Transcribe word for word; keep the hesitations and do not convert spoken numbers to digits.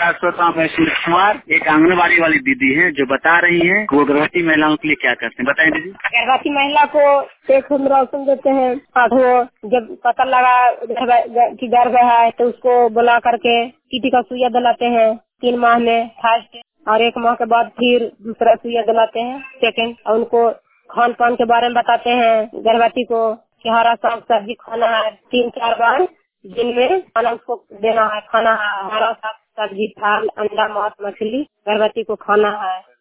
श्रोता मैं सुनील कुमार, एक आंगनबाड़ी वाली दीदी है जो बता रही है वो गर्भवती महिलाओं के लिए क्या करते हैं। बताएं दीदी। गर्भवती महिला को एक राशन देते हैं। वो जब पता लगा कि गर्भ है तो उसको बुला करके टीटी का सुइया दिलाते हैं तीन माह में फर्स्ट, और एक माह के बाद फिर दूसरा सुइया दिलाते हैं सेकेंड। और उनको खान पान के बारे में बताते हैं गर्भवती को कि हरा साग सब्जी खाना है, तीन चार बार दिन में खाना उसको देना है, खाना है हरा साग सब्जी, फल, अंडा, मांस, मछली गर्भवती को खाना है।